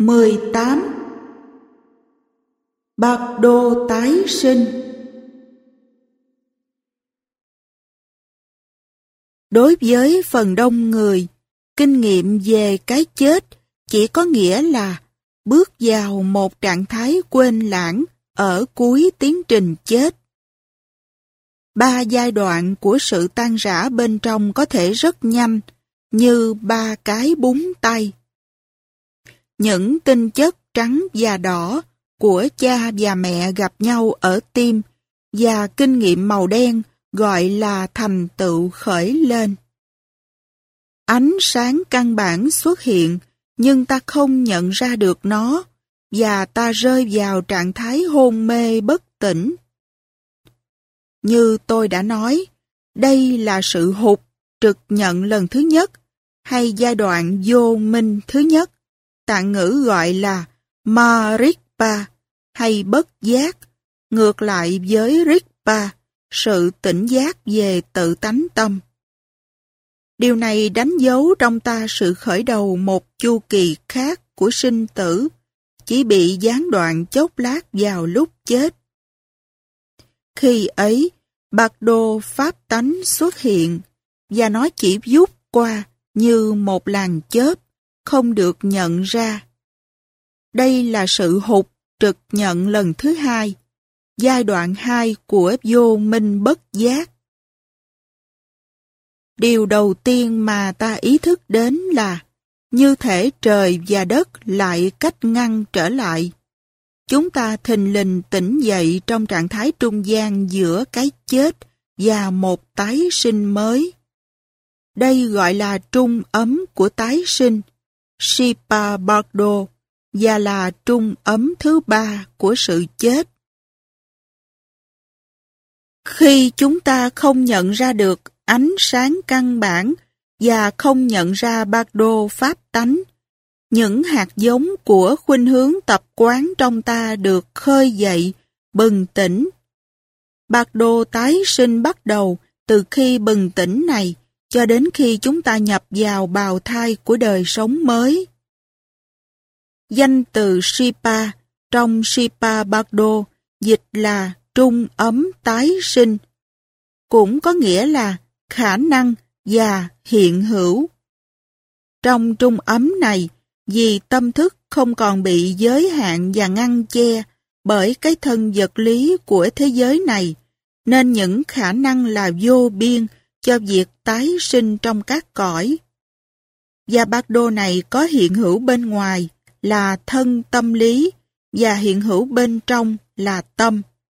18. Bạc đô tái sinh. Đối với phần đông người, kinh nghiệm về cái chết chỉ có nghĩa là bước vào một trạng thái quên lãng ở cuối tiến trình chết. 3 giai đoạn của sự tan rã bên trong có thể rất nhanh, như 3 cái búng tay. Những tinh chất trắng và đỏ của cha và mẹ gặp nhau ở tim và kinh nghiệm màu đen gọi là thành tựu khởi lên. Ánh sáng căn bản xuất hiện nhưng ta không nhận ra được nó và ta rơi vào trạng thái hôn mê bất tỉnh. Như tôi đã nói, đây là sự hụt trực nhận lần thứ nhất hay giai đoạn vô minh thứ nhất. Tạng ngữ gọi là Marikpa hay bất giác, ngược lại với Rikpa, sự tỉnh giác về tự tánh tâm. Điều này đánh dấu trong ta sự khởi đầu một chu kỳ khác của sinh tử, chỉ bị gián đoạn chốc lát vào lúc chết. Khi ấy, bạc đô pháp tánh xuất hiện, và nó chỉ vút qua như một làn chớp, không được nhận ra. Đây là sự hụt trực nhận lần thứ hai, giai đoạn 2 của vô minh bất giác. Điều đầu tiên mà ta ý thức đến là như thể trời và đất lại cách ngăn trở lại. Chúng ta thình lình tỉnh dậy trong trạng thái trung gian giữa cái chết và một tái sinh mới. Đây gọi là trung ấm của tái sinh, Shipa Bardo, và là trung ấm thứ 3 của sự chết. Khi chúng ta không nhận ra được ánh sáng căn bản và không nhận ra Bardo pháp tánh, những hạt giống của khuynh hướng tập quán trong ta được khơi dậy, bừng tỉnh. Bardo tái sinh bắt đầu từ khi bừng tỉnh này cho đến khi chúng ta nhập vào bào thai của đời sống mới. Danh từ Shipa trong Shipa Bardo dịch là trung ấm tái sinh, cũng có nghĩa là khả năng và hiện hữu. Trong trung ấm này, vì tâm thức không còn bị giới hạn và ngăn che bởi cái thân vật lý của thế giới này, nên những khả năng là vô biên cho việc tái sinh trong các cõi. Và Bardo này có hiện hữu bên ngoài là thân tâm lý và hiện hữu bên trong là tâm.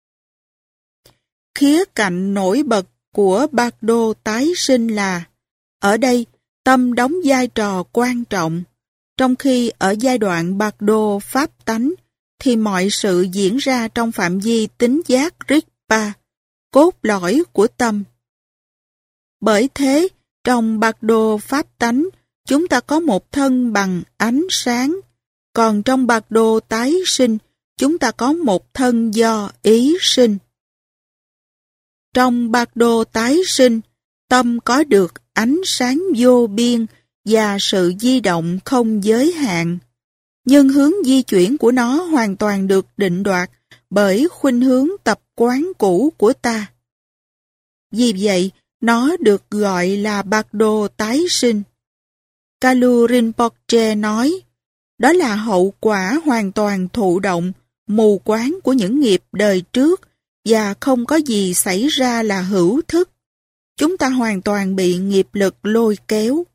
Khía cạnh nổi bật của Bardo tái sinh là ở đây tâm đóng vai trò quan trọng, trong khi ở giai đoạn Bardo pháp tánh thì mọi sự diễn ra trong phạm vi tính giác Rikpa, cốt lõi của tâm. Bởi thế, trong Bardo pháp tánh, chúng ta có một thân bằng ánh sáng, còn trong Bardo tái sinh, chúng ta có một thân do ý sinh. Trong Bardo tái sinh, tâm có được ánh sáng vô biên và sự di động không giới hạn, nhưng hướng di chuyển của nó hoàn toàn được định đoạt bởi khuynh hướng tập quán cũ của ta. Vì vậy, nó được gọi là Bardo tái sinh. Kalu Rinpoche nói, đó là hậu quả hoàn toàn thụ động, mù quáng của những nghiệp đời trước và không có gì xảy ra là hữu thức. Chúng ta hoàn toàn bị nghiệp lực lôi kéo.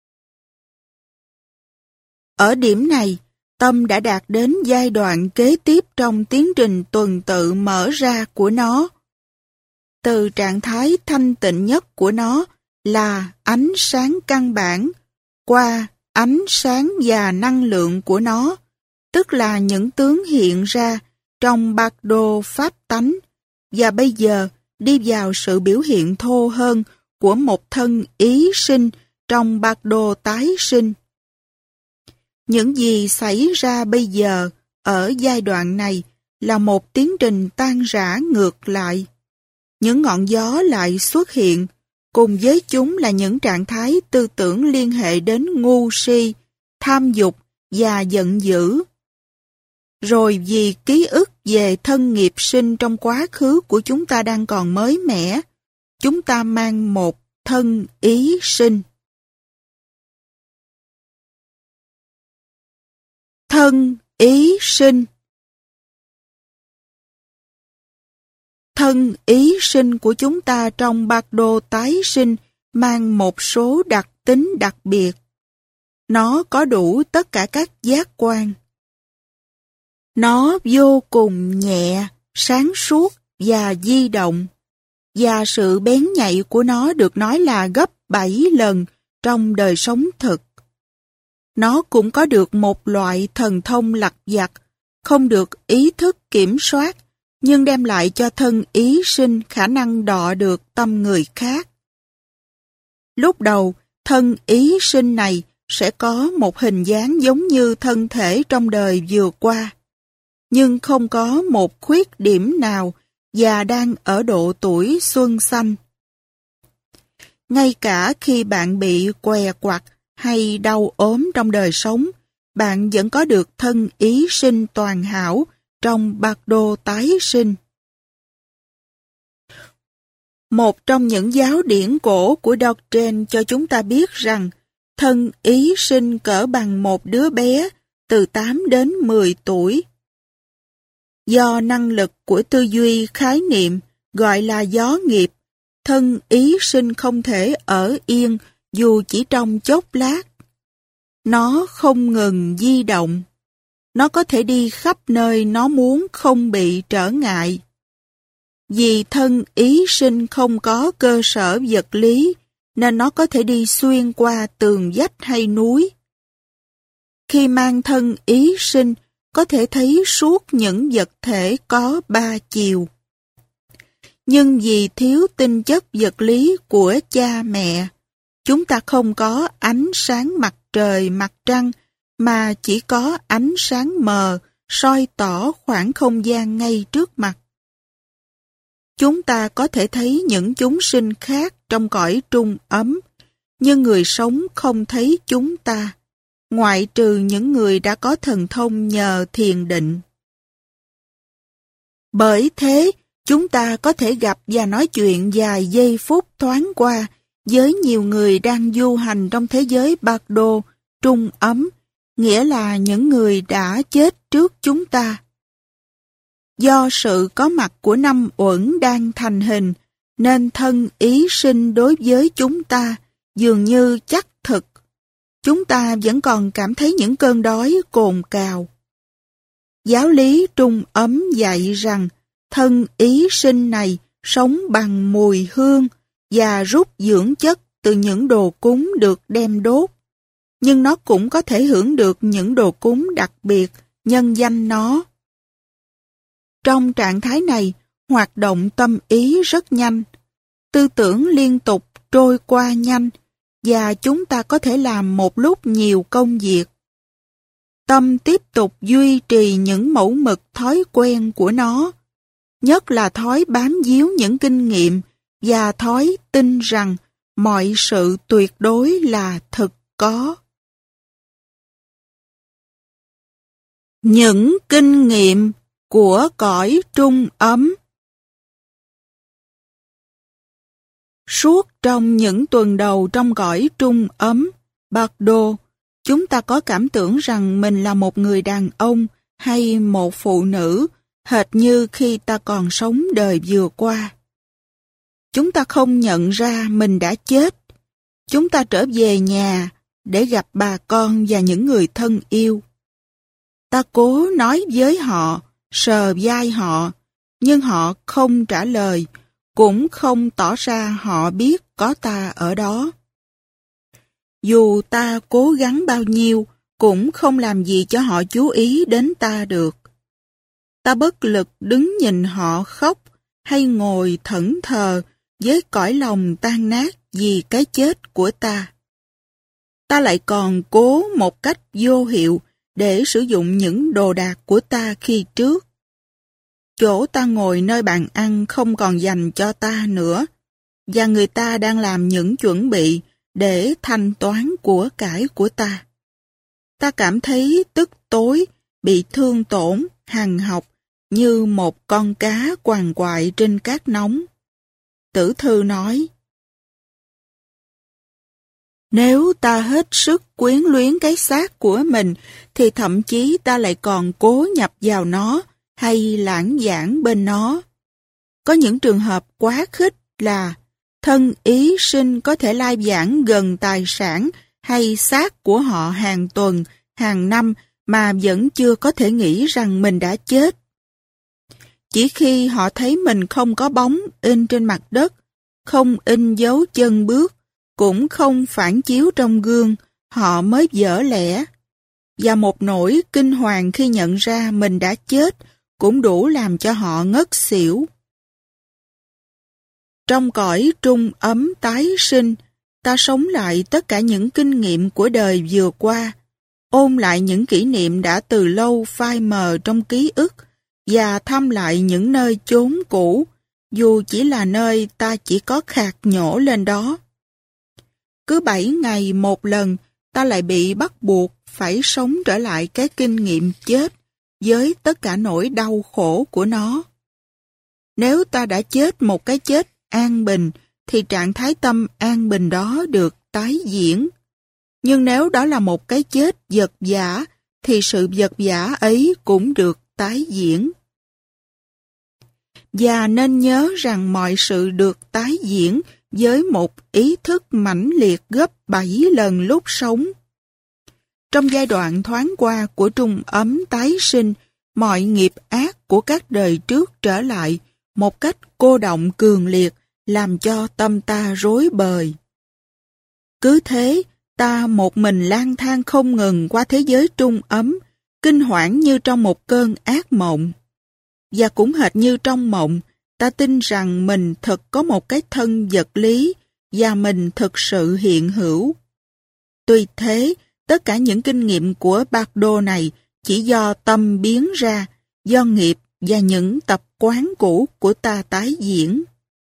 Ở điểm này, tâm đã đạt đến giai đoạn kế tiếp trong tiến trình tuần tự mở ra của nó. Từ trạng thái thanh tịnh nhất của nó là ánh sáng căn bản, qua ánh sáng và năng lượng của nó, tức là những tướng hiện ra trong Bardo pháp tánh, và bây giờ đi vào sự biểu hiện thô hơn của một thân ý sinh trong Bardo tái sinh. Những gì xảy ra bây giờ ở giai đoạn này là một tiến trình tan rã ngược lại. Những ngọn gió lại xuất hiện, cùng với chúng là những trạng thái tư tưởng liên hệ đến ngu si, tham dục và giận dữ. Rồi vì ký ức về thân nghiệp sinh trong quá khứ của chúng ta đang còn mới mẻ, chúng ta mang một thân ý sinh. Thân ý sinh. Thân ý sinh của chúng ta trong bát đô tái sinh mang một số đặc tính đặc biệt. Nó có đủ tất cả các giác quan. Nó vô cùng nhẹ, sáng suốt và di động, và sự bén nhạy của nó được nói là gấp 7 lần trong đời sống thực. Nó cũng có được một loại thần thông lặt vặt, không được ý thức kiểm soát, nhưng đem lại cho thân ý sinh khả năng đọ được tâm người khác. Lúc đầu, thân ý sinh này sẽ có một hình dáng giống như thân thể trong đời vừa qua, nhưng không có một khuyết điểm nào và đang ở độ tuổi xuân xanh. Ngay cả khi bạn bị què quặt hay đau ốm trong đời sống, bạn vẫn có được thân ý sinh toàn hảo trong bát đô tái sinh. Một trong những giáo điển cổ của Doctrine cho chúng ta biết rằng thân ý sinh cỡ bằng một đứa bé từ 8 đến 10 tuổi. Do năng lực của tư duy khái niệm gọi là gió nghiệp, thân ý sinh không thể ở yên dù chỉ trong chốc lát. Nó không ngừng di động. Nó có thể đi khắp nơi nó muốn không bị trở ngại. Vì thân ý sinh không có cơ sở vật lý, nên nó có thể đi xuyên qua tường vách hay núi. Khi mang thân ý sinh, có thể thấy suốt những vật thể có 3 chiều. Nhưng vì thiếu tinh chất vật lý của cha mẹ, chúng ta không có ánh sáng mặt trời, mặt trăng, mà chỉ có ánh sáng mờ soi tỏ khoảng không gian ngay trước mặt. Chúng ta có thể thấy những chúng sinh khác trong cõi trung ấm, nhưng người sống không thấy chúng ta, ngoại trừ những người đã có thần thông nhờ thiền định. Bởi thế, chúng ta có thể gặp và nói chuyện vài giây phút thoáng qua với nhiều người đang du hành trong thế giới bát đô, trung ấm, nghĩa là những người đã chết trước chúng ta. Do sự có mặt của 5 uẩn đang thành hình, nên thân ý sinh đối với chúng ta dường như chắc thực. Chúng ta vẫn còn cảm thấy những cơn đói cồn cào. Giáo lý trung ấm dạy rằng thân ý sinh này sống bằng mùi hương và rút dưỡng chất từ những đồ cúng được đem đốt. Nhưng nó cũng có thể hưởng được những đồ cúng đặc biệt, nhân danh nó. Trong trạng thái này, hoạt động tâm ý rất nhanh, tư tưởng liên tục trôi qua nhanh, và chúng ta có thể làm một lúc nhiều công việc. Tâm tiếp tục duy trì những mẫu mực thói quen của nó, nhất là thói bám víu những kinh nghiệm và thói tin rằng mọi sự tuyệt đối là thực có. Những kinh nghiệm của cõi trung ấm. Suốt trong những tuần đầu trong cõi trung ấm, bát đô, chúng ta có cảm tưởng rằng mình là một người đàn ông hay một phụ nữ, hệt như khi ta còn sống đời vừa qua. Chúng ta không nhận ra mình đã chết. Chúng ta trở về nhà để gặp bà con và những người thân yêu. Ta cố nói với họ, sờ vai họ, nhưng họ không trả lời, cũng không tỏ ra họ biết có ta ở đó. Dù ta cố gắng bao nhiêu, cũng không làm gì cho họ chú ý đến ta được. Ta bất lực đứng nhìn họ khóc, hay ngồi thẫn thờ với cõi lòng tan nát vì cái chết của ta. Ta lại còn cố một cách vô hiệu để sử dụng những đồ đạc của ta khi trước. Chỗ ta ngồi nơi bàn ăn không còn dành cho ta nữa, và người ta đang làm những chuẩn bị để thanh toán của cải của ta. ta cảm thấy tức tối, bị thương tổn, hằn học, như một con cá quằn quại trên cát nóng. Tử thư nói, nếu ta hết sức quyến luyến cái xác của mình, thì thậm chí ta lại còn cố nhập vào nó, hay lãng giảng bên nó. Có những trường hợp quá khích là thân ý sinh có thể lai vãng gần tài sản hay xác của họ hàng tuần, hàng năm mà vẫn chưa có thể nghĩ rằng mình đã chết. Chỉ khi họ thấy mình không có bóng in trên mặt đất, không in dấu chân bước, cũng không phản chiếu trong gương, họ mới vỡ lẽ. Và một nỗi kinh hoàng khi nhận ra mình đã chết cũng đủ làm cho họ ngất xỉu. Trong cõi trung ấm tái sinh, ta sống lại tất cả những kinh nghiệm của đời vừa qua, ôn lại những kỷ niệm đã từ lâu phai mờ trong ký ức và thăm lại những nơi chốn cũ, dù chỉ là nơi ta chỉ có khạc nhổ lên đó. Cứ 7 ngày một lần, ta lại bị bắt buộc phải sống trở lại cái kinh nghiệm chết với tất cả nỗi đau khổ của nó. Nếu ta đã chết một cái chết an bình, thì trạng thái tâm an bình đó được tái diễn. Nhưng nếu đó là một cái chết vật vã, thì sự vật vã ấy cũng được tái diễn. Và nên nhớ rằng mọi sự được tái diễn với một ý thức mãnh liệt gấp 7 lần lúc sống. Trong giai đoạn thoáng qua của trung ấm tái sinh, mọi nghiệp ác của các đời trước trở lại một cách cô động cường liệt, làm cho tâm ta rối bời. Cứ thế, ta một mình lang thang không ngừng qua thế giới trung ấm, kinh hoảng như trong một cơn ác mộng. Và cũng hệt như trong mộng, ta tin rằng mình thật có một cái thân vật lý và mình thực sự hiện hữu. Tuy thế, tất cả những kinh nghiệm của Bardo này chỉ do tâm biến ra, do nghiệp và những tập quán cũ của ta tái diễn.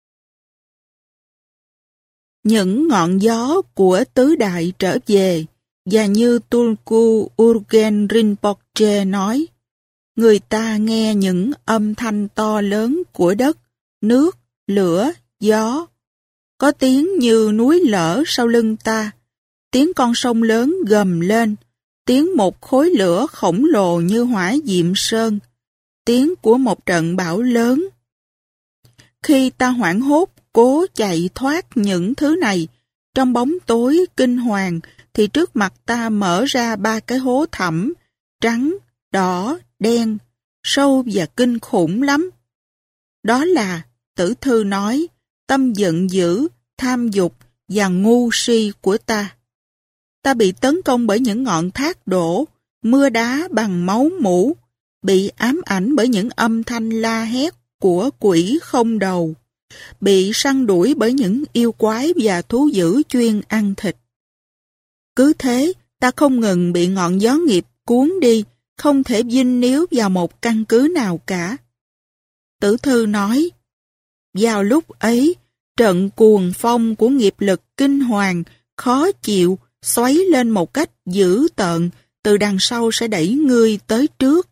Những ngọn gió của tứ đại trở về, và như Tulku Urgen Rinpoche nói, người ta nghe những âm thanh to lớn của đất, nước, lửa, gió. Có tiếng như núi lở sau lưng ta, tiếng con sông lớn gầm lên, tiếng một khối lửa khổng lồ như hỏa diệm sơn, tiếng của một trận bão lớn. Khi ta hoảng hốt cố chạy thoát những thứ này, trong bóng tối kinh hoàng, thì trước mặt ta mở ra 3 cái hố thẳm, trắng, đỏ, đen, sâu và kinh khủng lắm. Đó là, Tử thư nói, tâm giận dữ, tham dục và ngu si của ta. Ta bị tấn công bởi những ngọn thác đổ, mưa đá bằng máu mủ, bị ám ảnh bởi những âm thanh la hét của quỷ không đầu, bị săn đuổi bởi những yêu quái và thú dữ chuyên ăn thịt. Cứ thế, ta không ngừng bị ngọn gió nghiệp cuốn đi, không thể vinh níu vào một căn cứ nào cả. Tử thư nói, vào lúc ấy, trận cuồng phong của nghiệp lực kinh hoàng, khó chịu, xoáy lên một cách dữ tợn, từ đằng sau sẽ đẩy ngươi tới trước.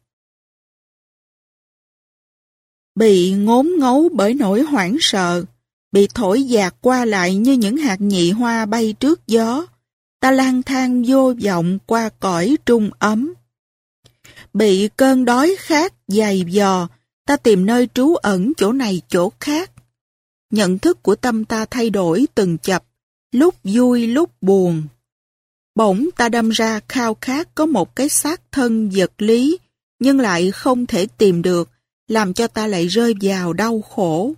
Bị ngốn ngấu bởi nỗi hoảng sợ, bị thổi dạt qua lại như những hạt nhị hoa bay trước gió, ta lang thang vô vọng qua cõi trung ấm. Bị cơn đói khát dày vò, ta tìm nơi trú ẩn chỗ này chỗ khác. Nhận thức của tâm ta thay đổi từng chập, lúc vui lúc buồn. Bỗng ta đâm ra khao khát có một cái xác thân vật lý, nhưng lại không thể tìm được, làm cho ta lại rơi vào đau khổ.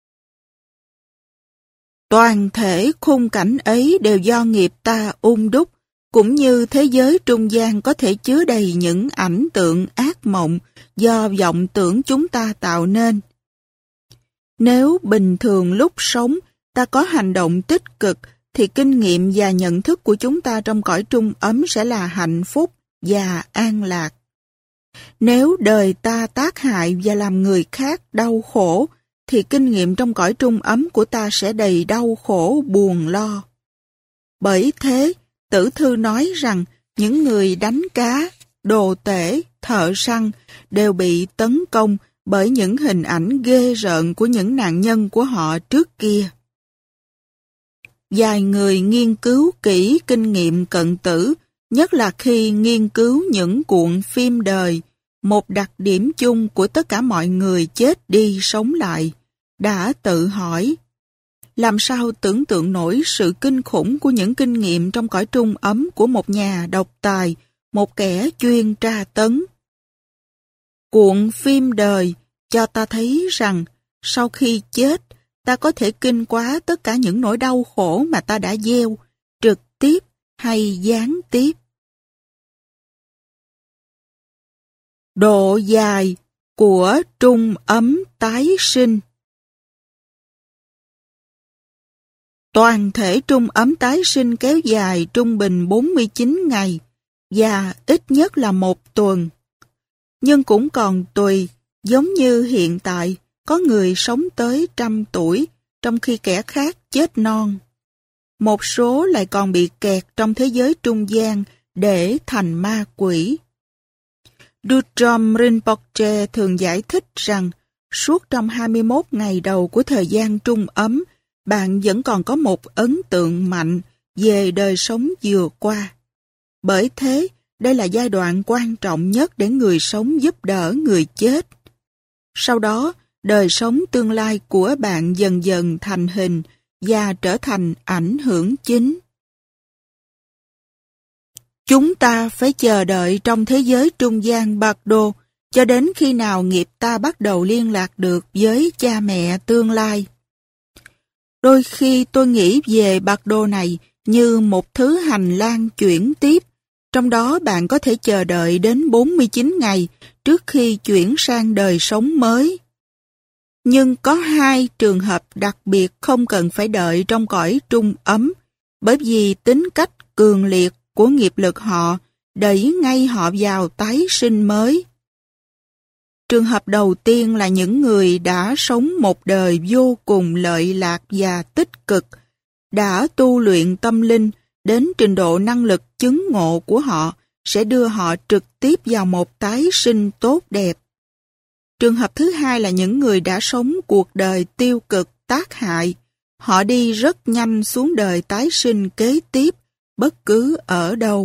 Toàn thể khung cảnh ấy đều do nghiệp ta đúc, cũng như thế giới trung gian có thể chứa đầy những ảnh tượng ác mộng do vọng tưởng chúng ta tạo nên. Nếu bình thường lúc sống ta có hành động tích cực, thì kinh nghiệm và nhận thức của chúng ta trong cõi trung ấm sẽ là hạnh phúc và an lạc. Nếu đời ta tác hại và làm người khác đau khổ, thì kinh nghiệm trong cõi trung ấm của ta sẽ đầy đau khổ buồn lo. Bởi thế, Tử thư nói rằng những người đánh cá, đồ tể, thợ săn đều bị tấn công bởi những hình ảnh ghê rợn của những nạn nhân của họ trước kia. Vài người nghiên cứu kỹ kinh nghiệm cận tử, nhất là khi nghiên cứu những cuộn phim đời, một đặc điểm chung của tất cả mọi người chết đi sống lại, đã tự hỏi: làm sao tưởng tượng nổi sự kinh khủng của những kinh nghiệm trong cõi trung ấm của một nhà độc tài, một kẻ chuyên tra tấn. Cuộn phim đời cho ta thấy rằng sau khi chết, ta có thể kinh quá tất cả những nỗi đau khổ mà ta đã gieo, trực tiếp hay gián tiếp. Độ dài của trung ấm tái sinh. Toàn thể trung ấm tái sinh kéo dài trung bình 49 ngày và ít nhất là 1 tuần. Nhưng cũng còn tùy, giống như hiện tại, có người sống tới 100 tuổi, trong khi kẻ khác chết non. Một số lại còn bị kẹt trong thế giới trung gian để thành ma quỷ. Dudjom Rinpoche thường giải thích rằng suốt trong 21 ngày đầu của thời gian trung ấm, bạn vẫn còn có một ấn tượng mạnh về đời sống vừa qua. Bởi thế, đây là giai đoạn quan trọng nhất để người sống giúp đỡ người chết. Sau đó, đời sống tương lai của bạn dần dần thành hình và trở thành ảnh hưởng chính. Chúng ta phải chờ đợi trong thế giới trung gian Bardo cho đến khi nào nghiệp ta bắt đầu liên lạc được với cha mẹ tương lai. Đôi khi tôi nghĩ về Bardo này như một thứ hành lang chuyển tiếp, trong đó bạn có thể chờ đợi đến 49 ngày trước khi chuyển sang đời sống mới. Nhưng có 2 trường hợp đặc biệt không cần phải đợi trong cõi trung ấm, bởi vì tính cách cường liệt của nghiệp lực họ đẩy ngay họ vào tái sinh mới. Trường hợp đầu tiên là những người đã sống một đời vô cùng lợi lạc và tích cực, đã tu luyện tâm linh đến trình độ năng lực chứng ngộ của họ sẽ đưa họ trực tiếp vào một tái sinh tốt đẹp. Trường hợp thứ hai là những người đã sống cuộc đời tiêu cực tác hại, họ đi rất nhanh xuống đời tái sinh kế tiếp, bất cứ ở đâu.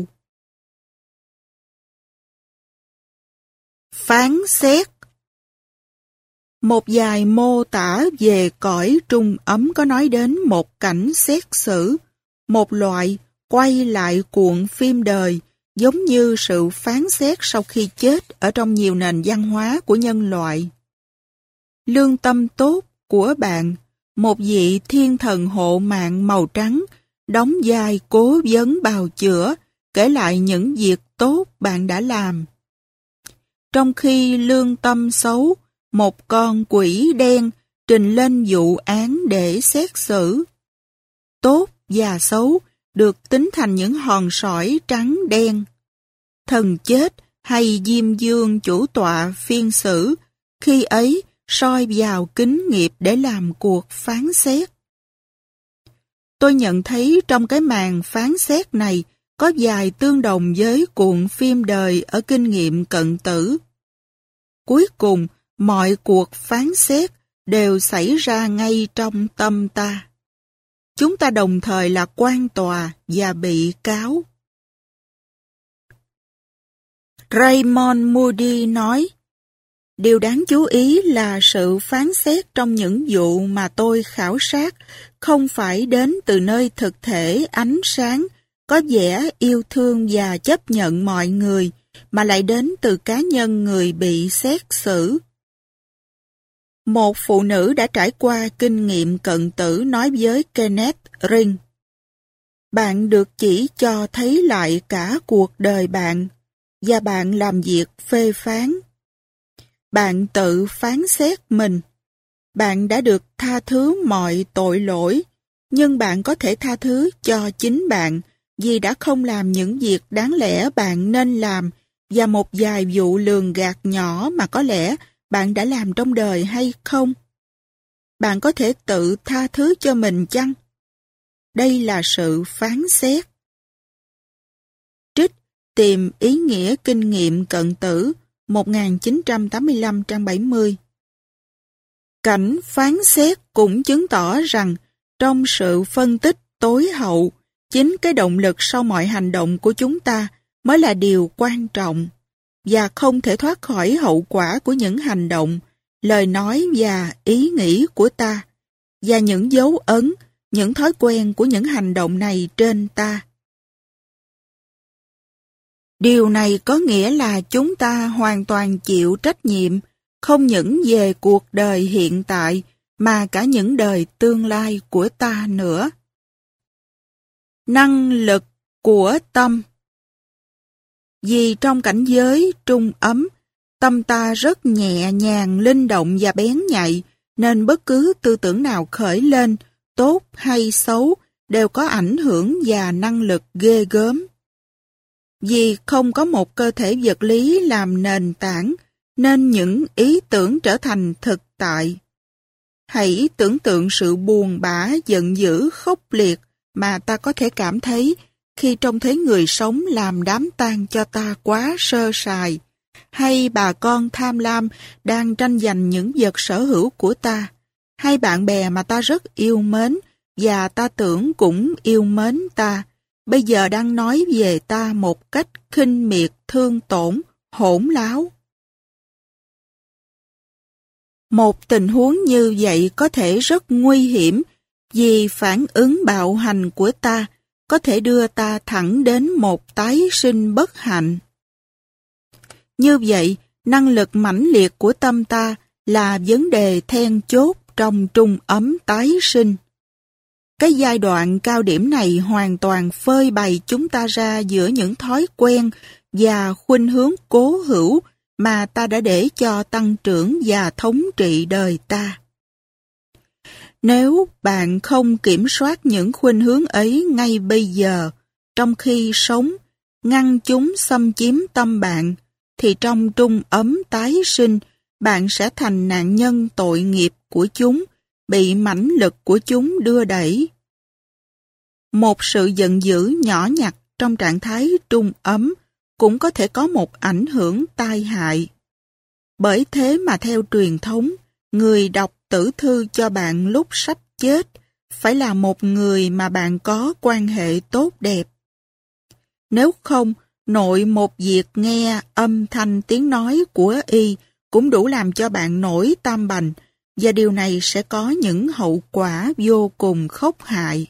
Phán xét. Một vài mô tả về cõi trung ấm có nói đến một cảnh xét xử, một loại quay lại cuộn phim đời, giống như sự phán xét sau khi chết ở trong nhiều nền văn hóa của nhân loại. Lương tâm tốt của bạn, một vị thiên thần hộ mạng màu trắng, đóng vai cố vấn bào chữa, kể lại những việc tốt bạn đã làm. Trong khi lương tâm xấu, một con quỷ đen trình lên vụ án để xét xử. Tốt và xấu được tính thành những hòn sỏi trắng đen. Thần chết hay Diêm Dương chủ tọa phiên xử, khi ấy soi vào kính nghiệp để làm cuộc phán xét. Tôi nhận thấy trong cái màn phán xét này có vài tương đồng với cuộn phim đời ở kinh nghiệm cận tử. Cuối cùng, mọi cuộc phán xét đều xảy ra ngay trong tâm ta. Chúng ta đồng thời là quan tòa và bị cáo. Raymond Moody nói, điều đáng chú ý là sự phán xét trong những vụ mà tôi khảo sát không phải đến từ nơi thực thể ánh sáng, có vẻ yêu thương và chấp nhận mọi người, mà lại đến từ cá nhân người bị xét xử. Một phụ nữ đã trải qua kinh nghiệm cận tử nói với Kenneth Ring, bạn được chỉ cho thấy lại cả cuộc đời bạn, và bạn làm việc phê phán. Bạn tự phán xét mình. Bạn đã được tha thứ mọi tội lỗi, nhưng bạn có thể tha thứ cho chính bạn vì đã không làm những việc đáng lẽ bạn nên làm và một vài vụ lường gạt nhỏ mà có lẽ bạn đã làm trong đời hay không? Bạn có thể tự tha thứ cho mình chăng? Đây là sự phán xét. Trích tìm ý nghĩa kinh nghiệm cận tử 1985 trang 70. Cảnh phán xét cũng chứng tỏ rằng trong sự phân tích tối hậu, chính cái động lực sau mọi hành động của chúng ta mới là điều quan trọng và không thể thoát khỏi hậu quả của những hành động, lời nói và ý nghĩ của ta và những dấu ấn, những thói quen của những hành động này trên ta. Điều này có nghĩa là chúng ta hoàn toàn chịu trách nhiệm không những về cuộc đời hiện tại mà cả những đời tương lai của ta nữa. Năng lực của tâm. Vì trong cảnh giới trung ấm, tâm ta rất nhẹ nhàng, linh động và bén nhạy, nên bất cứ tư tưởng nào khởi lên, tốt hay xấu, đều có ảnh hưởng và năng lực ghê gớm. Vì không có một cơ thể vật lý làm nền tảng, nên những ý tưởng trở thành thực tại. Hãy tưởng tượng sự buồn bã, giận dữ, khốc liệt mà ta có thể cảm thấy khi trông thấy người sống làm đám tang cho ta quá sơ sài, hay bà con tham lam đang tranh giành những vật sở hữu của ta, hay bạn bè mà ta rất yêu mến và ta tưởng cũng yêu mến ta, bây giờ đang nói về ta một cách khinh miệt, thương tổn, hỗn láo. Một tình huống như vậy có thể rất nguy hiểm vì phản ứng bạo hành của ta có thể đưa ta thẳng đến một tái sinh bất hạnh. Như vậy, năng lực mãnh liệt của tâm ta là vấn đề then chốt trong trung ấm tái sinh. Cái giai đoạn cao điểm này hoàn toàn phơi bày chúng ta ra giữa những thói quen và khuynh hướng cố hữu mà ta đã để cho tăng trưởng và thống trị đời ta. Nếu bạn không kiểm soát những khuynh hướng ấy ngay bây giờ, trong khi sống, ngăn chúng xâm chiếm tâm bạn, thì trong trung ấm tái sinh, bạn sẽ thành nạn nhân tội nghiệp của chúng, bị mãnh lực của chúng đưa đẩy. Một sự giận dữ nhỏ nhặt trong trạng thái trung ấm cũng có thể có một ảnh hưởng tai hại. Bởi thế mà theo truyền thống, người đọc tử thư cho bạn lúc sắp chết phải là một người mà bạn có quan hệ tốt đẹp. Nếu không, nội một việc nghe âm thanh tiếng nói của y cũng đủ làm cho bạn nổi tam bành, và điều này sẽ có những hậu quả vô cùng khốc hại.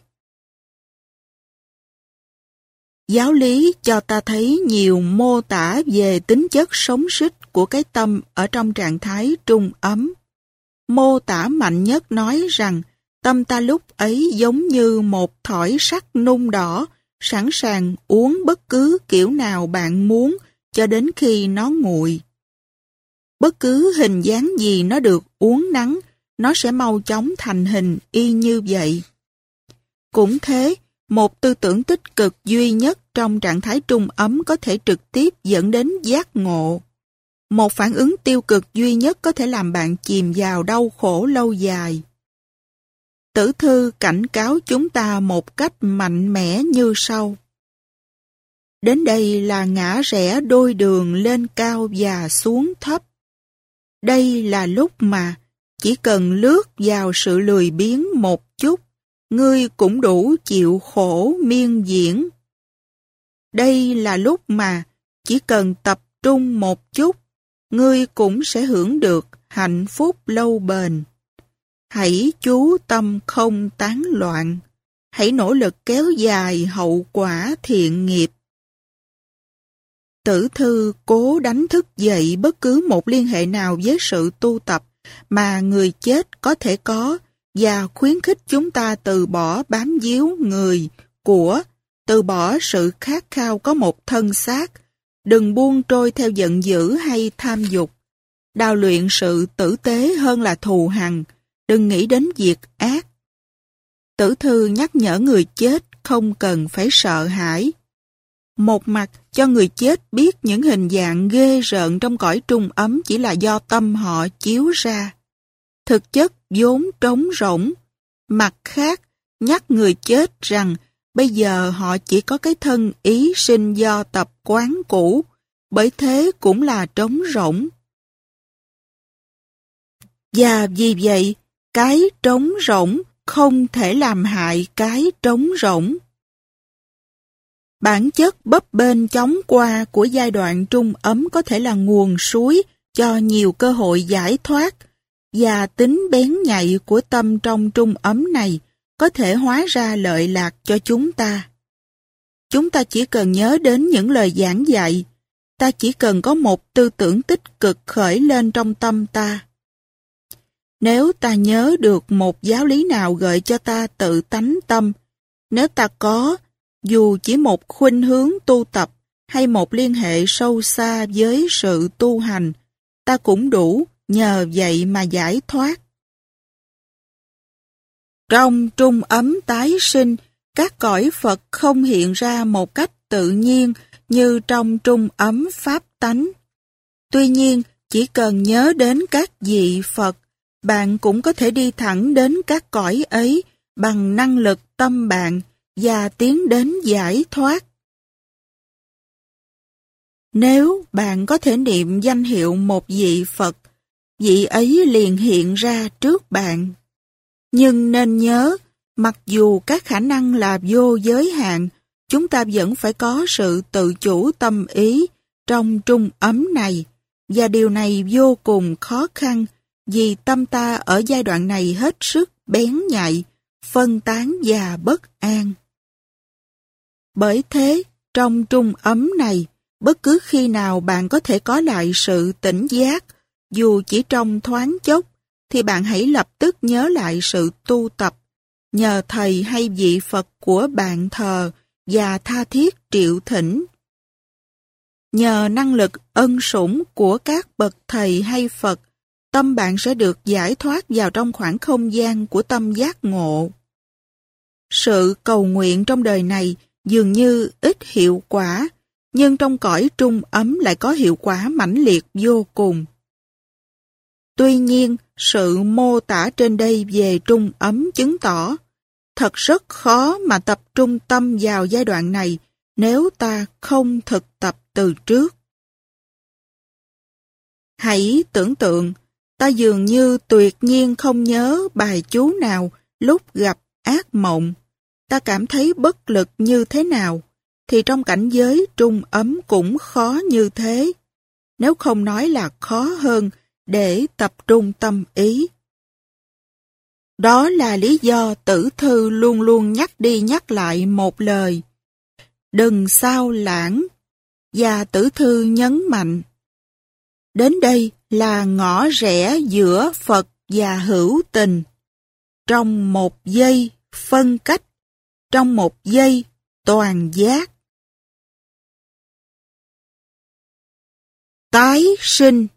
Giáo lý cho ta thấy nhiều mô tả về tính chất sống sít của cái tâm ở trong trạng thái trung ấm. Mô tả mạnh nhất nói rằng tâm ta lúc ấy giống như một thỏi sắt nung đỏ, sẵn sàng uống bất cứ kiểu nào bạn muốn cho đến khi nó nguội. Bất cứ hình dáng gì nó được uốn nắn, nó sẽ mau chóng thành hình y như vậy. Cũng thế, một tư tưởng tích cực duy nhất trong trạng thái trung ấm có thể trực tiếp dẫn đến giác ngộ. Một phản ứng tiêu cực duy nhất có thể làm bạn chìm vào đau khổ lâu dài. Tử thư cảnh cáo chúng ta một cách mạnh mẽ như sau. Đến đây là ngã rẽ đôi đường lên cao và xuống thấp. Đây là lúc mà chỉ cần lướt vào sự lười biếng một chút, ngươi cũng đủ chịu khổ miên diễn. Đây là lúc mà chỉ cần tập trung một chút, ngươi cũng sẽ hưởng được hạnh phúc lâu bền. Hãy chú tâm không tán loạn, hãy nỗ lực kéo dài hậu quả thiện nghiệp. Tử thư cố đánh thức dậy bất cứ một liên hệ nào với sự tu tập mà người chết có thể có và khuyến khích chúng ta từ bỏ bám víu người, của, từ bỏ sự khát khao có một thân xác, đừng buông trôi theo giận dữ hay tham dục, đào luyện sự tử tế hơn là thù hằn, đừng nghĩ đến việc ác. Tử thư nhắc nhở người chết không cần phải sợ hãi. Một mặt cho người chết biết những hình dạng ghê rợn trong cõi trung ấm chỉ là do tâm họ chiếu ra. Thực chất vốn trống rỗng. Mặt khác, nhắc người chết rằng bây giờ họ chỉ có cái thân ý sinh do tập quán cũ, bởi thế cũng là trống rỗng. Và vì vậy, cái trống rỗng không thể làm hại cái trống rỗng. Bản chất bấp bênh chóng qua của giai đoạn trung ấm có thể là nguồn suối cho nhiều cơ hội giải thoát, và tính bén nhạy của tâm trong trung ấm này có thể hóa ra lợi lạc cho chúng ta. Chúng ta chỉ cần nhớ đến những lời giảng dạy, ta chỉ cần có một tư tưởng tích cực khởi lên trong tâm ta. Nếu ta nhớ được một giáo lý nào gợi cho ta tự tánh tâm, nếu ta có, dù chỉ một khuynh hướng tu tập hay một liên hệ sâu xa với sự tu hành, ta cũng đủ nhờ vậy mà giải thoát. Trong trung ấm tái sinh, các cõi Phật không hiện ra một cách tự nhiên như trong trung ấm pháp tánh. Tuy nhiên, chỉ cần nhớ đến các vị Phật, bạn cũng có thể đi thẳng đến các cõi ấy bằng năng lực tâm bạn và tiến đến giải thoát. Nếu bạn có thể niệm danh hiệu một vị Phật, vị ấy liền hiện ra trước bạn. Nhưng nên nhớ, mặc dù các khả năng là vô giới hạn, chúng ta vẫn phải có sự tự chủ tâm ý trong trung ấm này, và điều này vô cùng khó khăn vì tâm ta ở giai đoạn này hết sức bén nhạy, phân tán và bất an. Bởi thế, trong trung ấm này, bất cứ khi nào bạn có thể có lại sự tỉnh giác, dù chỉ trong thoáng chốc, thì bạn hãy lập tức nhớ lại sự tu tập, nhờ thầy hay vị Phật của bạn thờ và tha thiết triệu thỉnh. Nhờ năng lực ân sủng của các bậc thầy hay Phật, tâm bạn sẽ được giải thoát vào trong khoảng không gian của tâm giác ngộ. Sự cầu nguyện trong đời này dường như ít hiệu quả, nhưng trong cõi trung ấm lại có hiệu quả mãnh liệt vô cùng. Tuy nhiên, sự mô tả trên đây về trung ấm chứng tỏ thật rất khó mà tập trung tâm vào giai đoạn này nếu ta không thực tập từ trước. Hãy tưởng tượng, ta dường như tuyệt nhiên không nhớ bài chú nào lúc gặp ác mộng. Ta cảm thấy bất lực như thế nào, thì trong cảnh giới trung ấm cũng khó như thế, nếu không nói là khó hơn để tập trung tâm ý. Đó là lý do Tử Thư luôn luôn nhắc đi nhắc lại một lời: đừng sao lãng, và Tử Thư nhấn mạnh: đến đây là ngõ rẽ giữa Phật và hữu tình. Trong một giây phân cách, trong một giây toàn giác. Tái sinh.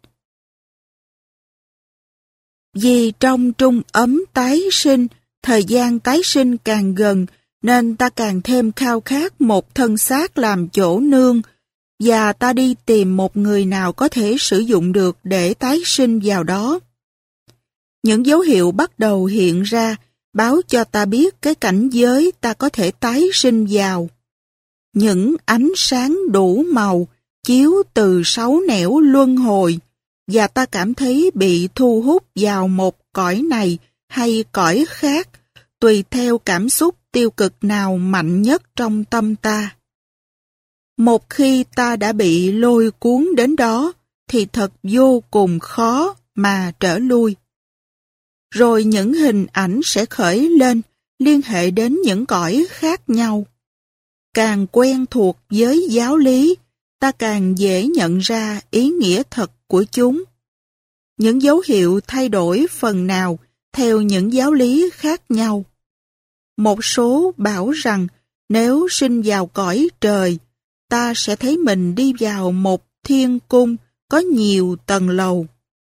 Vì trong trung ấm tái sinh, thời gian tái sinh càng gần, nên ta càng thêm khao khát một thân xác làm chỗ nương, và ta đi tìm một người nào có thể sử dụng được để tái sinh vào đó. Những dấu hiệu bắt đầu hiện ra, báo cho ta biết cái cảnh giới ta có thể tái sinh vào. Những ánh sáng đủ màu, chiếu từ sáu nẻo luân hồi, và ta cảm thấy bị thu hút vào một cõi này hay cõi khác, tùy theo cảm xúc tiêu cực nào mạnh nhất trong tâm ta. Một khi ta đã bị lôi cuốn đến đó, thì thật vô cùng khó mà trở lui. Rồi những hình ảnh sẽ khởi lên, liên hệ đến những cõi khác nhau. Càng quen thuộc với giáo lý, ta càng dễ nhận ra ý nghĩa thật của chúng. Những dấu hiệu thay đổi phần nào theo những giáo lý khác nhau. Một số bảo rằng nếu sinh vào cõi trời, ta sẽ thấy mình đi vào một thiên cung có nhiều tầng lầu.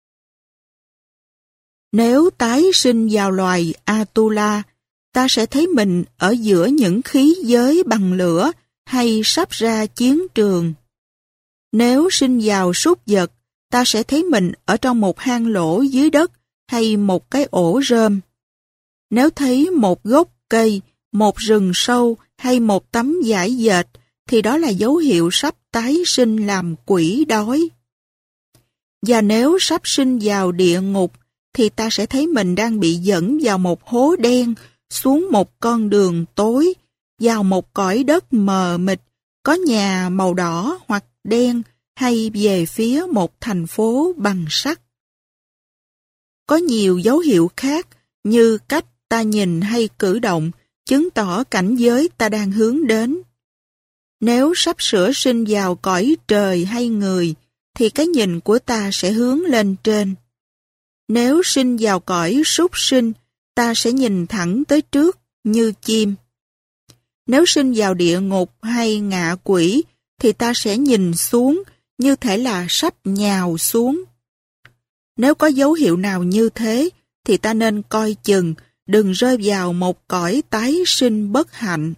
Nếu tái sinh vào loài Atula, ta sẽ thấy mình ở giữa những khí giới bằng lửa hay sắp ra chiến trường. Nếu sinh vào súc vật, ta sẽ thấy mình ở trong một hang lỗ dưới đất hay một cái ổ rơm. Nếu thấy một gốc cây, một rừng sâu hay một tấm vải dệt, thì đó là dấu hiệu sắp tái sinh làm quỷ đói. Và nếu sắp sinh vào địa ngục, thì ta sẽ thấy mình đang bị dẫn vào một hố đen, xuống một con đường tối, vào một cõi đất mờ mịt, có nhà màu đỏ hoặc đen, hay về phía một thành phố bằng sắt. Có nhiều dấu hiệu khác, như cách ta nhìn hay cử động, chứng tỏ cảnh giới ta đang hướng đến. Nếu sắp sửa sinh vào cõi trời hay người, thì cái nhìn của ta sẽ hướng lên trên. Nếu sinh vào cõi súc sinh, ta sẽ nhìn thẳng tới trước như chim. Nếu sinh vào địa ngục hay ngạ quỷ, thì ta sẽ nhìn xuống như thể là sắp nhào xuống. Nếu có dấu hiệu nào như thế, thì ta nên coi chừng, đừng rơi vào một cõi tái sinh bất hạnh.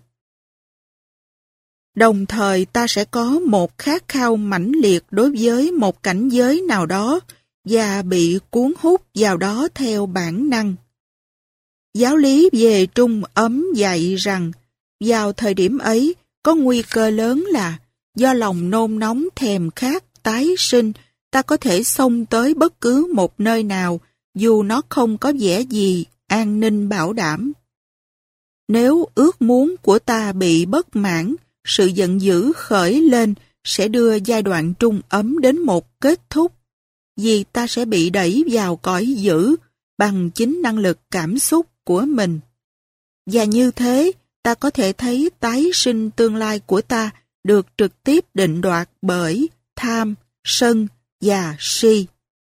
Đồng thời ta sẽ có một khát khao mãnh liệt đối với một cảnh giới nào đó và bị cuốn hút vào đó theo bản năng. Giáo lý về trung ấm dạy rằng vào thời điểm ấy có nguy cơ lớn là do lòng nôn nóng thèm khát tái sinh, ta có thể xông tới bất cứ một nơi nào dù nó không có vẻ gì an ninh bảo đảm. Nếu ước muốn của ta bị bất mãn, sự giận dữ khởi lên sẽ đưa giai đoạn trung ấm đến một kết thúc, vì ta sẽ bị đẩy vào cõi dữ bằng chính năng lực cảm xúc của mình. Và như thế, ta có thể thấy tái sinh tương lai của ta được trực tiếp định đoạt bởi tham, sân và si.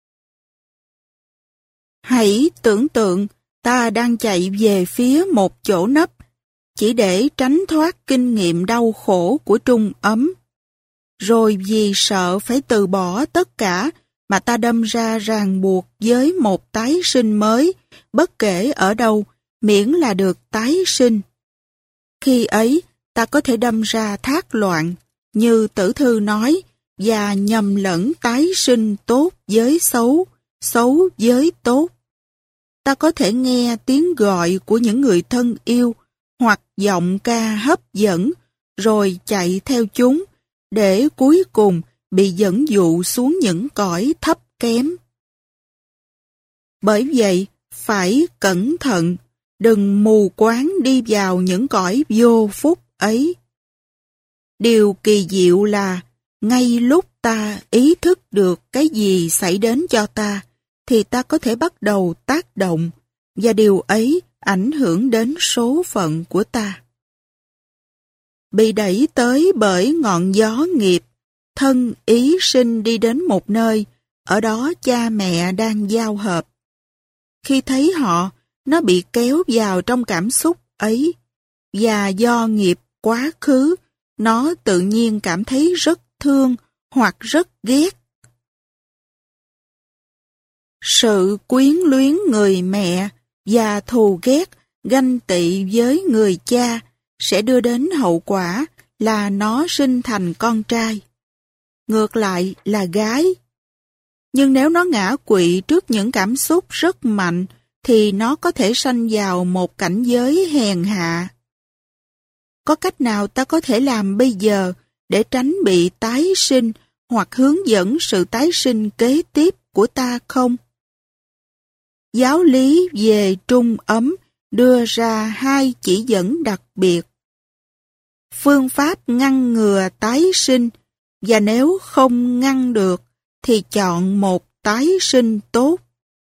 Hãy tưởng tượng ta đang chạy về phía một chỗ nấp, chỉ để tránh thoát kinh nghiệm đau khổ của trung ấm. Rồi vì sợ phải từ bỏ tất cả mà ta đâm ra ràng buộc với một tái sinh mới, bất kể ở đâu, miễn là được tái sinh. Khi ấy, ta có thể đâm ra thác loạn, như Tử Thư nói, và nhầm lẫn tái sinh tốt với xấu, xấu với tốt. Ta có thể nghe tiếng gọi của những người thân yêu, hoặc giọng ca hấp dẫn, rồi chạy theo chúng, để cuối cùng bị dẫn dụ xuống những cõi thấp kém. Bởi vậy, phải cẩn thận, đừng mù quáng đi vào những cõi vô phúc ấy. Điều kỳ diệu là, ngay lúc ta ý thức được cái gì xảy đến cho ta, thì ta có thể bắt đầu tác động, và điều ấy ảnh hưởng đến số phận của ta. Bị đẩy tới bởi ngọn gió nghiệp, thân ý sinh đi đến một nơi, ở đó cha mẹ đang giao hợp. Khi thấy họ, nó bị kéo vào trong cảm xúc ấy, và do nghiệp quá khứ, nó tự nhiên cảm thấy rất thương hoặc rất ghét. Sự quyến luyến người mẹ và thù ghét, ganh tị với người cha sẽ đưa đến hậu quả là nó sinh thành con trai. Ngược lại là gái. Nhưng nếu nó ngã quỵ trước những cảm xúc rất mạnh, thì nó có thể sanh vào một cảnh giới hèn hạ. Có cách nào ta có thể làm bây giờ để tránh bị tái sinh hoặc hướng dẫn sự tái sinh kế tiếp của ta không? Giáo lý về trung ấm đưa ra hai chỉ dẫn đặc biệt. Phương pháp ngăn ngừa tái sinh, và nếu không ngăn được thì chọn một tái sinh tốt.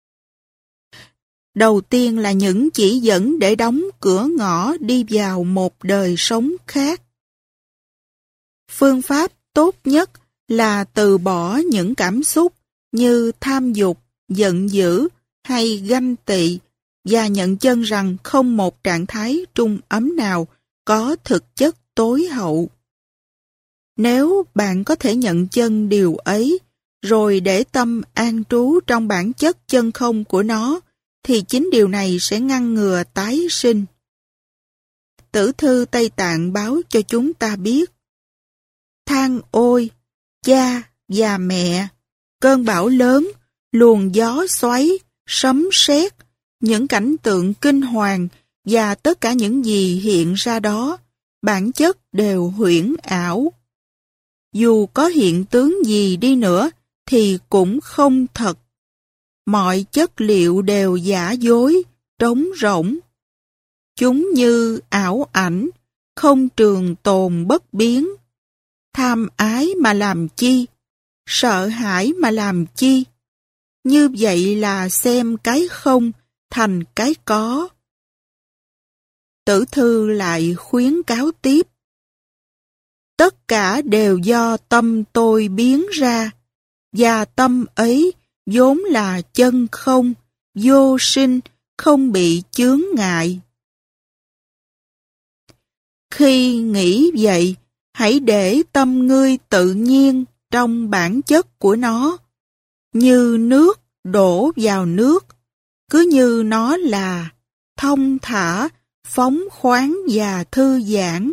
Đầu tiên là những chỉ dẫn để đóng cửa ngõ đi vào một đời sống khác. Phương pháp tốt nhất là từ bỏ những cảm xúc như tham dục, giận dữ hay ganh tị, và nhận chân rằng không một trạng thái trung ấm nào có thực chất tối hậu. Nếu bạn có thể nhận chân điều ấy, rồi để tâm an trú trong bản chất chân không của nó, thì chính điều này sẽ ngăn ngừa tái sinh. Tử thư Tây Tạng báo cho chúng ta biết: than ôi, cha và mẹ, cơn bão lớn, luồng gió xoáy, sấm sét, những cảnh tượng kinh hoàng và tất cả những gì hiện ra đó, bản chất đều huyễn ảo. Dù có hiện tướng gì đi nữa thì cũng không thật. Mọi chất liệu đều giả dối, trống rỗng. Chúng như ảo ảnh, không trường tồn bất biến. Tham ái mà làm chi? Sợ hãi mà làm chi? Như vậy là xem cái không thành cái có. Tử thư lại khuyến cáo tiếp. Tất cả đều do tâm tôi biến ra, và tâm ấy vốn là chân không, vô sinh, không bị chướng ngại. Khi nghĩ vậy, hãy để tâm ngươi tự nhiên trong bản chất của nó, như nước đổ vào nước, cứ như nó là thông thả, phóng khoáng và thư giãn.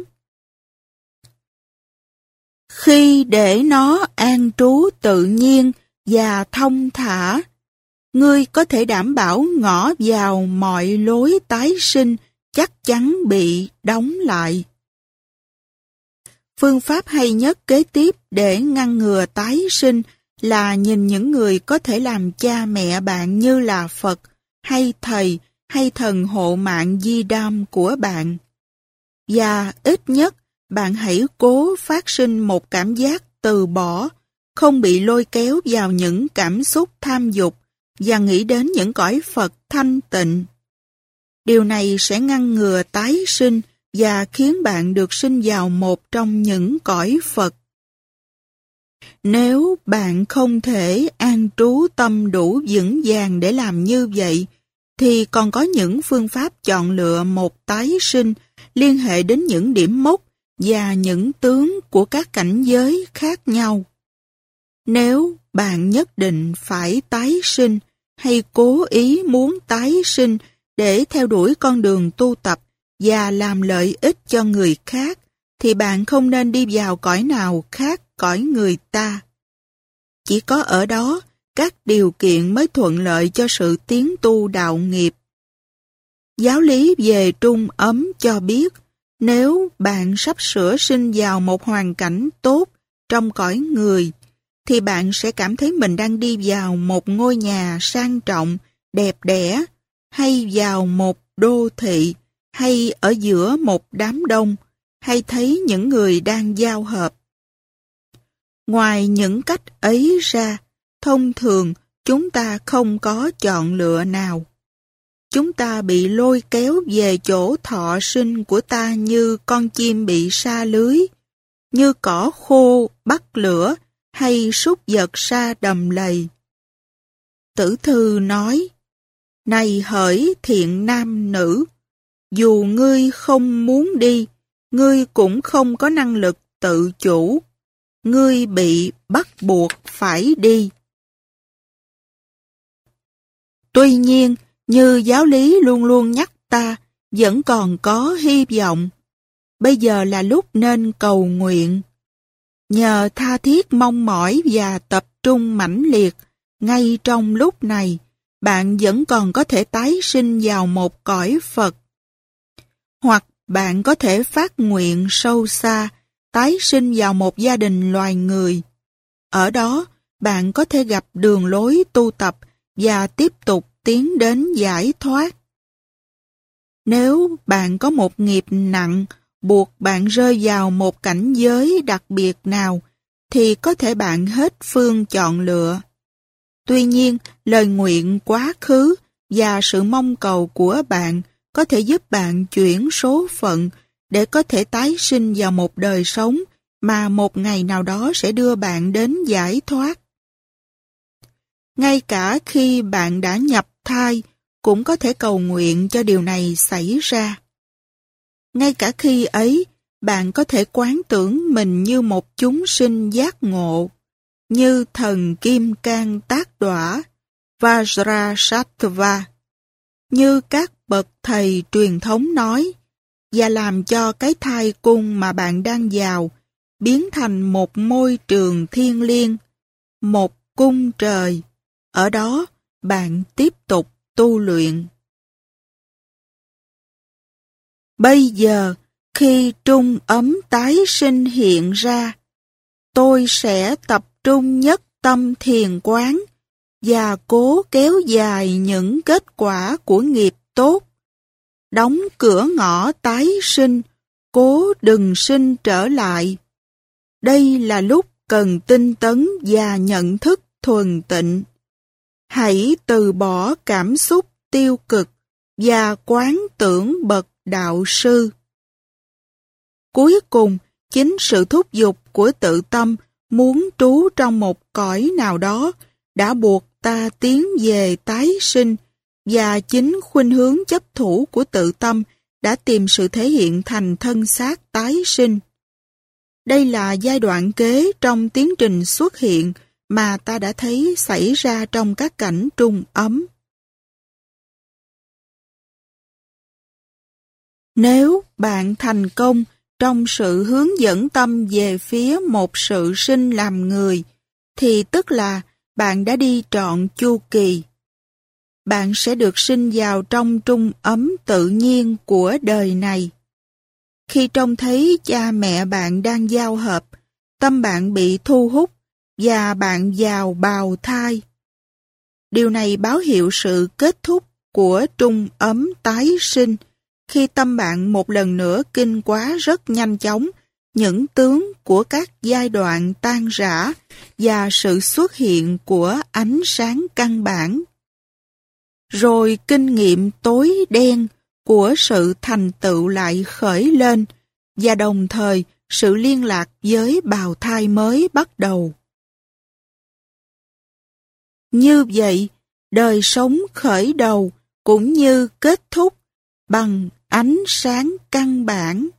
Khi để nó an trú tự nhiên và thông thả, ngươi có thể đảm bảo ngõ vào mọi lối tái sinh chắc chắn bị đóng lại. Phương pháp hay nhất kế tiếp để ngăn ngừa tái sinh là nhìn những người có thể làm cha mẹ bạn như là Phật, hay Thầy, hay thần hộ mạng Di Đam của bạn. Và ít nhất, bạn hãy cố phát sinh một cảm giác từ bỏ, không bị lôi kéo vào những cảm xúc tham dục và nghĩ đến những cõi Phật thanh tịnh. Điều này sẽ ngăn ngừa tái sinh và khiến bạn được sinh vào một trong những cõi Phật. Nếu bạn không thể an trú tâm đủ vững vàng để làm như vậy, thì còn có những phương pháp chọn lựa một tái sinh liên hệ đến những điểm mốc và những tướng của các cảnh giới khác nhau. Nếu bạn nhất định phải tái sinh hay cố ý muốn tái sinh để theo đuổi con đường tu tập và làm lợi ích cho người khác, thì bạn không nên đi vào cõi nào khác cõi người ta. Chỉ có ở đó, các điều kiện mới thuận lợi cho sự tiến tu đạo nghiệp. Giáo lý về trung ấm cho biết, nếu bạn sắp sửa sinh vào một hoàn cảnh tốt trong cõi người, thì bạn sẽ cảm thấy mình đang đi vào một ngôi nhà sang trọng, đẹp đẽ, hay vào một đô thị, hay ở giữa một đám đông, hay thấy những người đang giao hợp. Ngoài những cách ấy ra, thông thường chúng ta không có chọn lựa nào. Chúng ta bị lôi kéo về chỗ thọ sinh của ta như con chim bị sa lưới, như cỏ khô bắt lửa hay súc vật sa đầm lầy. Tử thư nói, này hỡi thiện nam nữ, dù ngươi không muốn đi, ngươi cũng không có năng lực tự chủ. Ngươi bị bắt buộc phải đi. Tuy nhiên, như giáo lý luôn luôn nhắc ta, vẫn còn có hy vọng. Bây giờ là lúc nên cầu nguyện. Nhờ tha thiết mong mỏi và tập trung mãnh liệt, ngay trong lúc này, bạn vẫn còn có thể tái sinh vào một cõi Phật. Hoặc bạn có thể phát nguyện sâu xa, tái sinh vào một gia đình loài người. Ở đó, bạn có thể gặp đường lối tu tập và tiếp tục tiến đến giải thoát. Nếu bạn có một nghiệp nặng buộc bạn rơi vào một cảnh giới đặc biệt nào, thì có thể bạn hết phương chọn lựa. Tuy nhiên, lời nguyện quá khứ và sự mong cầu của bạn có thể giúp bạn chuyển số phận để có thể tái sinh vào một đời sống mà một ngày nào đó sẽ đưa bạn đến giải thoát. Ngay cả khi bạn đã nhập thai, cũng có thể cầu nguyện cho điều này xảy ra. Ngay cả khi ấy, bạn có thể quán tưởng mình như một chúng sinh giác ngộ, như thần Kim Cang Tác Đọa, Vajrasattva, như các bậc thầy truyền thống nói, và làm cho cái thai cung mà bạn đang vào biến thành một môi trường thiêng liêng, một cung trời. Ở đó, bạn tiếp tục tu luyện. Bây giờ, Khi trung ấm tái sinh hiện ra, tôi sẽ tập trung nhất tâm thiền quán và cố kéo dài những kết quả của nghiệp tốt. Đóng cửa ngõ tái sinh, cố đừng sinh trở lại. Đây là lúc cần tinh tấn và nhận thức thuần tịnh. Hãy từ bỏ cảm xúc tiêu cực và quán tưởng bậc đạo sư. Cuối cùng, chính sự thúc giục của tự tâm muốn trú trong một cõi nào đó đã buộc ta tiến về tái sinh, và chính khuynh hướng chấp thủ của tự tâm đã tìm sự thể hiện thành thân xác tái sinh. Đây là giai đoạn kế trong tiến trình xuất hiện mà ta đã thấy xảy ra trong các cảnh trung ấm. Nếu bạn thành công trong sự hướng dẫn tâm về phía một sự sinh làm người, thì tức là bạn đã đi trọn chu kỳ. Bạn sẽ được sinh vào trong trung ấm tự nhiên của đời này. Khi trông thấy cha mẹ bạn đang giao hợp, tâm bạn bị thu hút và bạn vào bào thai. Điều này báo hiệu sự kết thúc của trung ấm tái sinh, khi tâm bạn một lần nữa kinh quá rất nhanh chóng những tướng của các giai đoạn tan rã và sự xuất hiện của ánh sáng căn bản. Rồi kinh nghiệm tối đen của sự thành tựu lại khởi lên, và đồng thời sự liên lạc với bào thai mới bắt đầu. Như vậy, đời sống khởi đầu cũng như kết thúc bằng ánh sáng căn bản.